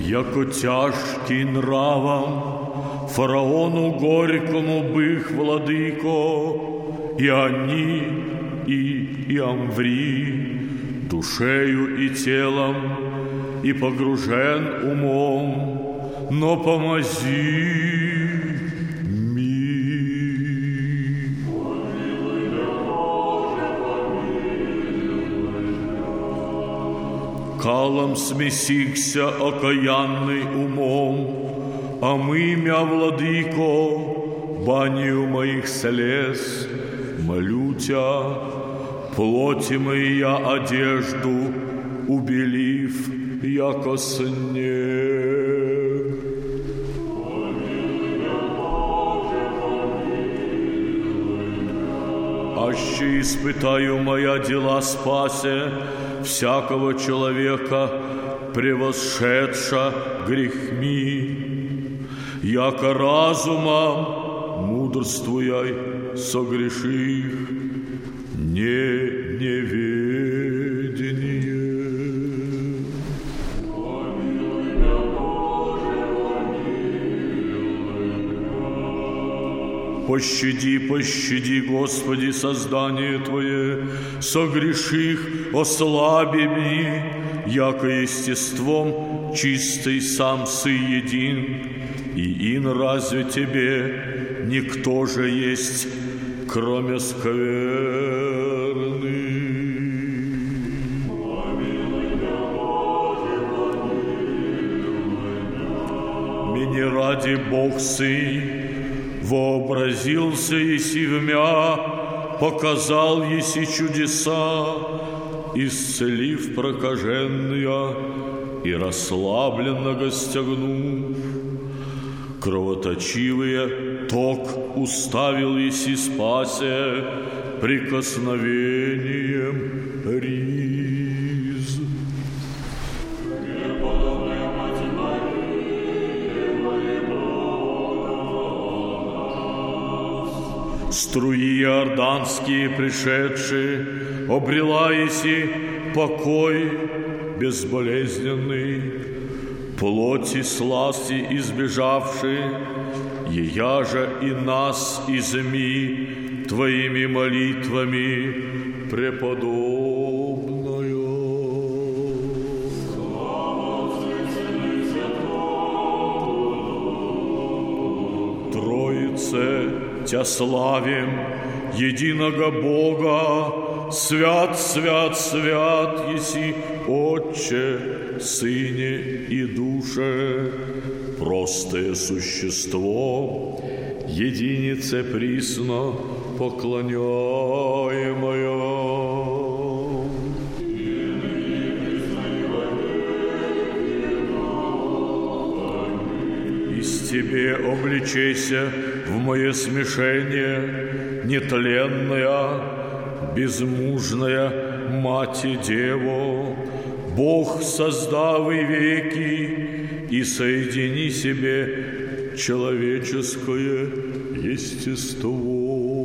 яко тяжкий нравом, фараону горькому бых владыко, и они, и Амври, душею и телом, и погружен умом, но помози ми. Калом смесихся окаянный умом, а мы, мя владыко, банию моих слез, молю тя, плоти моя одежду убелив, яко снег. Аще испытаю моя дела спасе всякого человека, превосшедша грехми, яко разумом мудрствуяй согреших неведение. Пощади, пощади, Господи, создание Твое, согреших ослаби ми, яко естеством чистый сам Сы един, и ин разве Тебе никто же есть, кроме скверны. Меня ради Бог Сын вообразился еси в мя, показал еси чудеса, исцелив прокаженные и расслабленного стягнув. Кровоточивые ток уставил еси спасе прикосновением риз. Струи иорданские пришедшие, обрела еси покой безболезненный, плоти сласти избежавшие, ея же и нас изми Твоими молитвами преподобною. Троице Тя славим, единого Бога, свят, свят, свят еси, Отче, Сыне и Душе, простое существо, единице присно поклоняемое. Из Тебе обличайся в мое смешение, нетленная, безмужная Мати Дево, Бог, создавый веки, и соедини себе человеческое естество.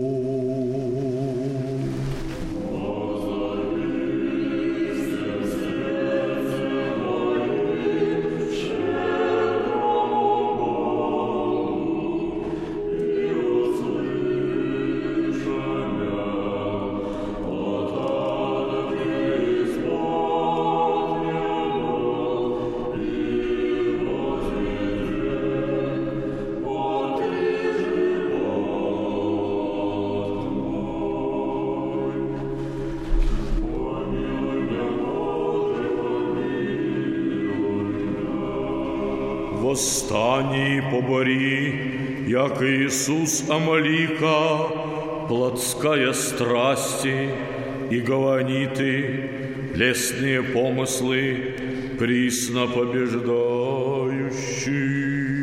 Восстани и побори, яко Иисус Амалика, плотская страсти и гаваниты, лесные помыслы, присно побеждающий.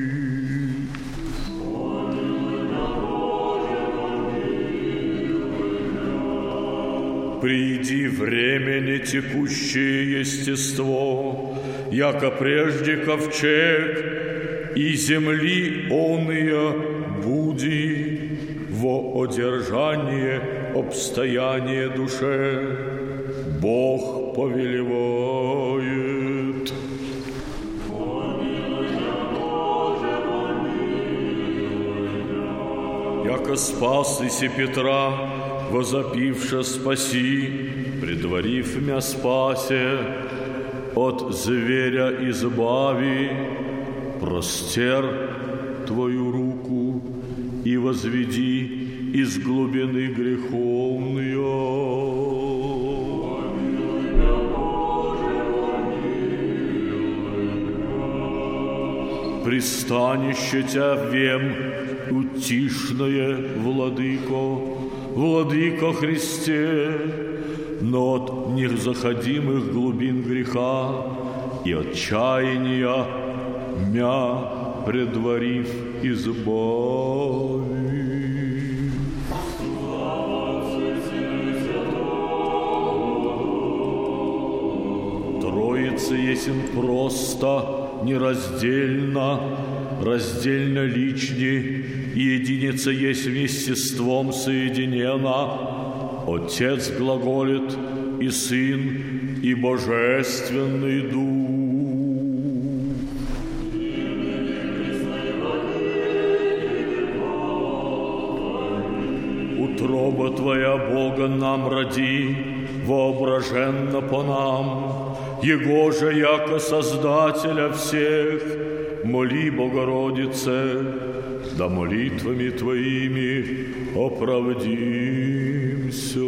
Приди времени текущее естество, яко прежде ковчег, и земли оные буди во одержание обстояние душе. Бог повелевает. яко спас иси Петра, возопивша спаси, предварив мя спасе, от зверя избави, простер Твою руку и возведи из глубины греховные. Пристанище Тя вем, утишное, Владыко Христе, но от незаходимых глубин греха и отчаяния мя предварив избави. Троица есмь просто, нераздельно, раздельно лични, и единица есть естеством соединена. Отец глаголит, и Сын, и Божественный Дух. Утроба Твоя, Бога, нам роди, воображенно по нам, Его же, яко Создателя всех, моли, Богородице, да молитвами Твоими оправдимся.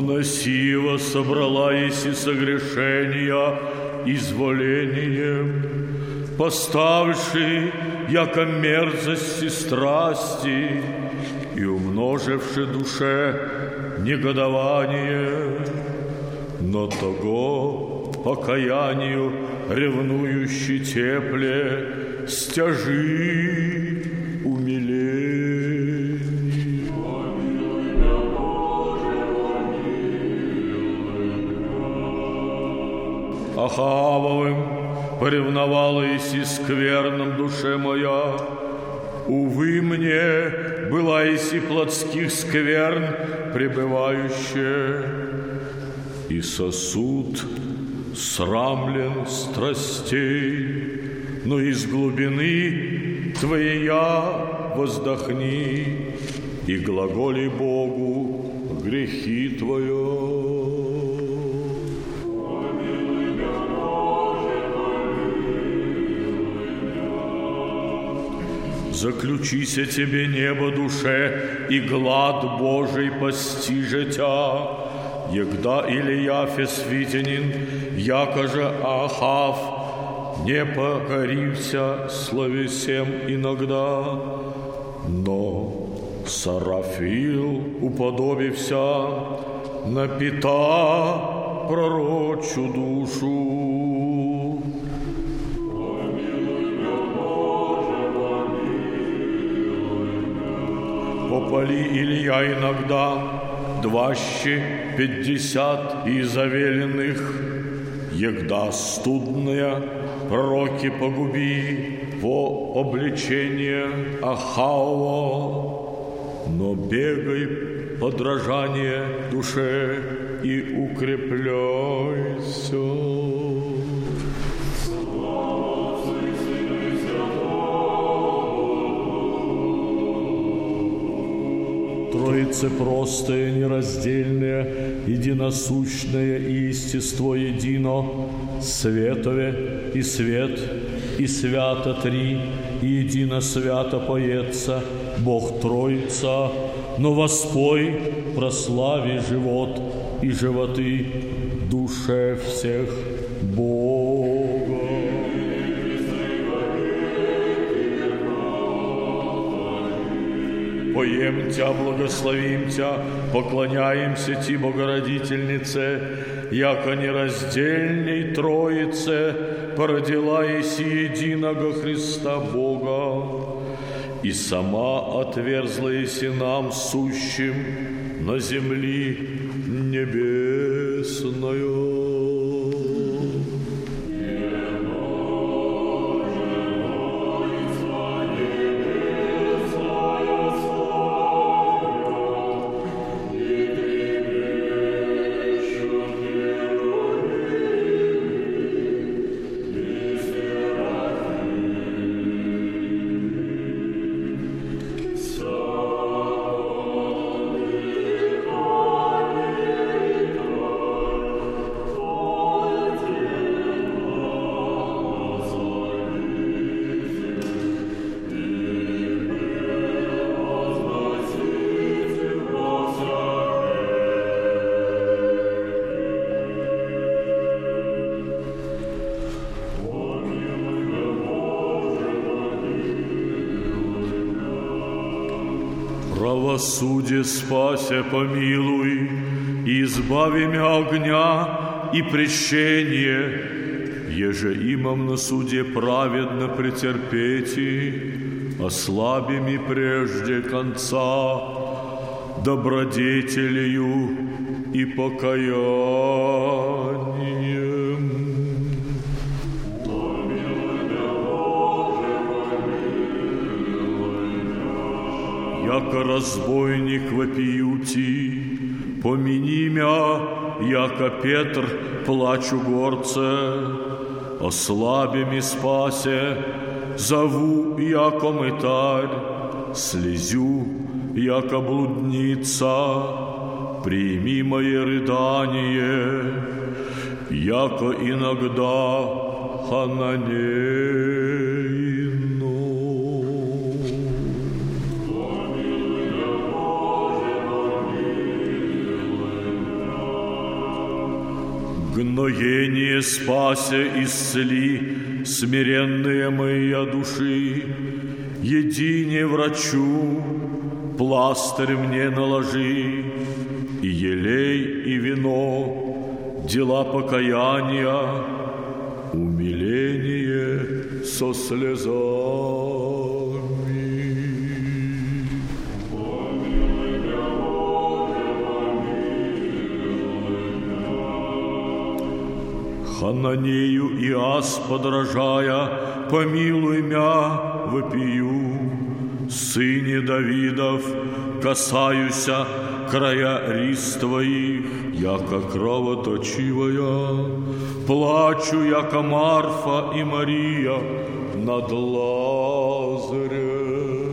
вносива собрала еси согрешения изволением, поставши яко мерзости страсти и умноживши душе негодование, но того покаянию ревнующий тепле стяжи умиление. Ахавовым поревновала еси скверном душе моя, увы мне, была еси плотских скверн пребывающая, и сосуд срамлен страстей, но из глубины Твоя воздохни и глаголи Богу грехи Твоя. Заключися тебе небо душе, и глад Божий постиже тя, егда Илия Фесвитянин, яко же Ахав, не покорився словесем иногда, но Сарафил уподобився на Пита пророчу душу. Попали Илья иногда 250 изавеленных, егда студная пророки погуби по обличение Ахава, но бегай подражание душе и укрепляйся. Троице простое, нераздельное, единосущное и естество едино, светове и свет, и свято три, и едино свято поется, Бог Троица, но воспой, прослави живот и животы душе всех Бога. Поем Тя, благословим Тя, поклоняемся Ти, Богородительнице, яко нераздельней Троице породила еси единого Христа Бога, и сама отверзла еси нам сущим на земли небесною. Правосудие спася помилуй, и избави мя огня и прещение, еже имам на суде праведно претерпети, ослабими прежде конца добродетелью и покаянием. Яко разбойник вопиюти, помяни мя, яко Петр плачу горце, ослабими спасе, зову, яко мытарь, слезю, яко блудница, прими мое рыдание, яко иногда хананейно. гноение спася исцели, смиренные моя души, едине врачу, пластырь мне наложи, и елей, и вино, дела покаяния, умиление со слезами. Хананею и Ас подражая, помилуй мя, вопию, сыне Давидов, касаюся края рис твоих, яко кровоточивая, плачу, яко Марфа и Мария над Лазарем.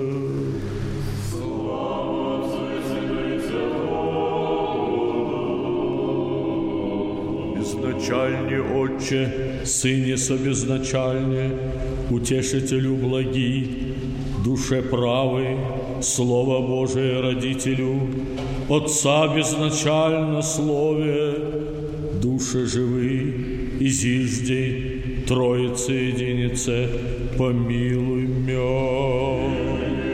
Безначальне, Отче, Сыне собезначальне, Утешителю благи, душе правой, Слово Божие Родителю, Отца безначально Слове, душе живы, и зиждей, Троице единице, помилуй мя.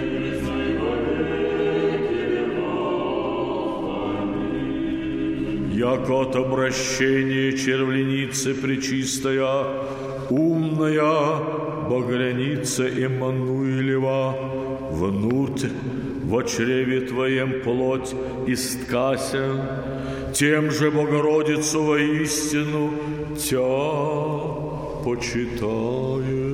Яко от обращения червленицы пречистая, умная багряница Эммануилева, внутрь во чреве Твоем плоть исткася, тем же Богородицу воистину Тя почитает.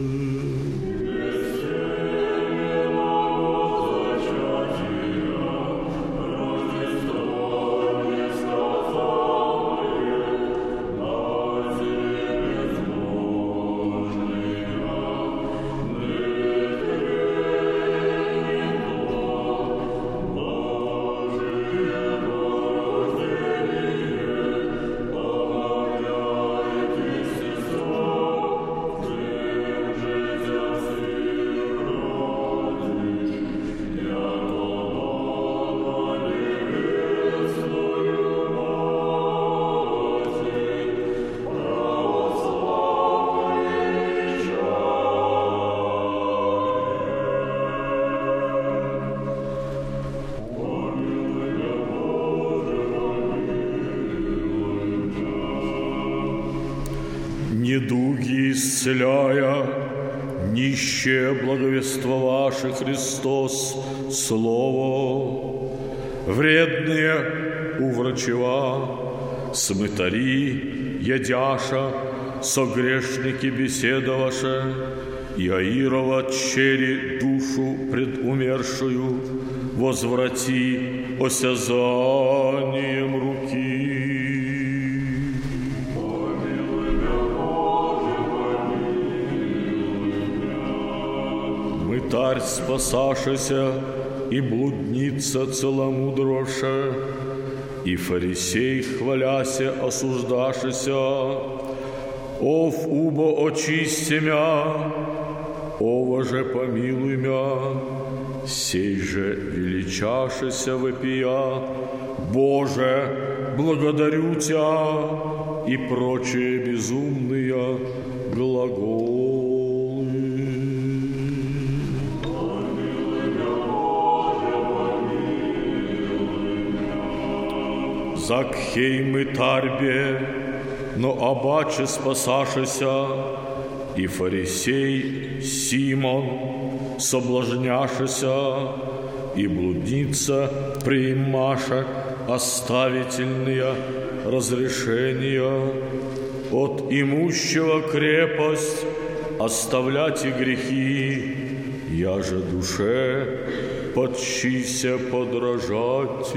Недуги исцеляя, нищие благовествовавши Христос Слово, вредные уврачева, смытари, ядяша, согрешники беседоваше, и Аирова чери душу предумершую, возврати осязанием руки. Мытарь спасашися, и блудница целомудроша, и фарисей, хваляся, осуждашися, ов убо очисти мя, ова же помилуй мя, сей же величашися вопия, Боже, благодарю Тя, и прочие безумные глаголы. Закхей мытарбе, но обаче спасашися, и фарисей Симон соблазняшися, и блудница приимаша оставительные разрешения, от имущего крепость оставлять и грехи, я же душе подчися подражать.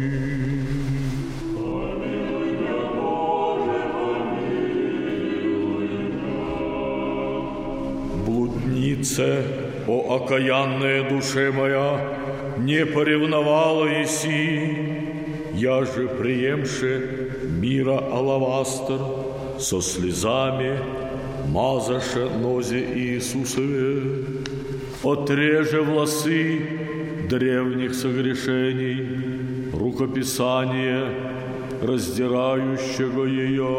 Блуднице, о окаянная душе моя, не поревновала еси, я же приемши мира алавастр, со слезами мазаше нозе Иисусове, отреже власы древних согрешений, рукописание раздирающего ее.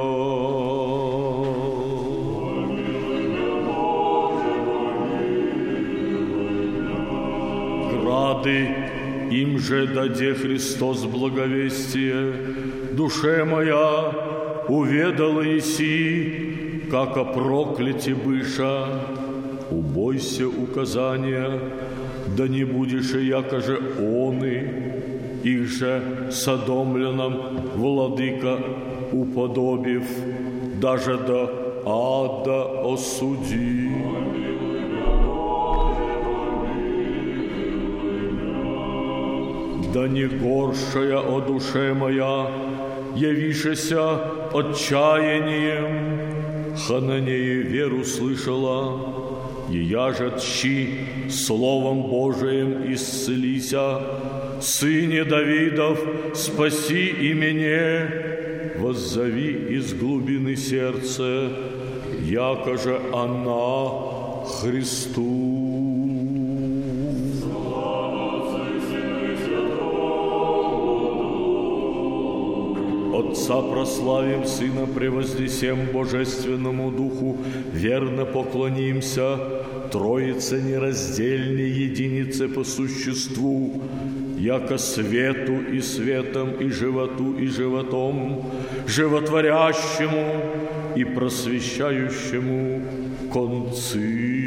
Грады им же даде Христос благовестие, душе моя уведала еси, как о проклятии быша. Убойся указания, да не будешь и якоже оны, их же содомленным владыка уподобив, даже до ада осуди. Да не горшая, о душе моя, явишеся отчаянием, Хананея веру слышала, и я же тщи Словом Божиим исцелися, Сыне Давидов, спаси и меня, воззови из глубины сердца, якоже она Христу. Отца прославим, Сына превознесем, Божественному Духу верно поклонимся, Троице нераздельной единице по существу, яко свету и светом, и животу и животом, животворящему и просвещающему концы.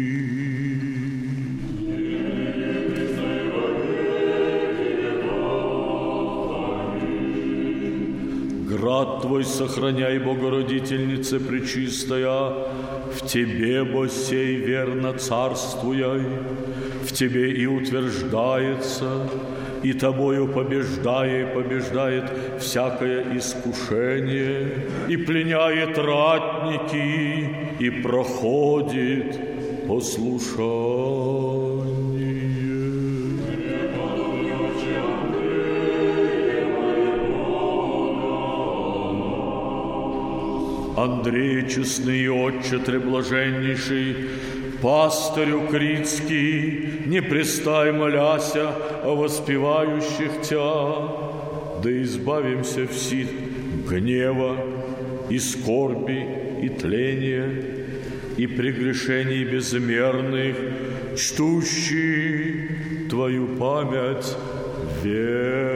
Град Твой сохраняй, Богородительнице пречистая, в Тебе, бо сей верно царствуяй, в Тебе и утверждается, и Тобою побеждает всякое искушение, и пленяет ратники, и проходит послушание. Андрей, честный отче треблаженнейший, пастырю критский, не престай моляся о воспевающих Тя, да избавимся все гнева и скорби и тления и прегрешений безмерных, чтущий Твою память век.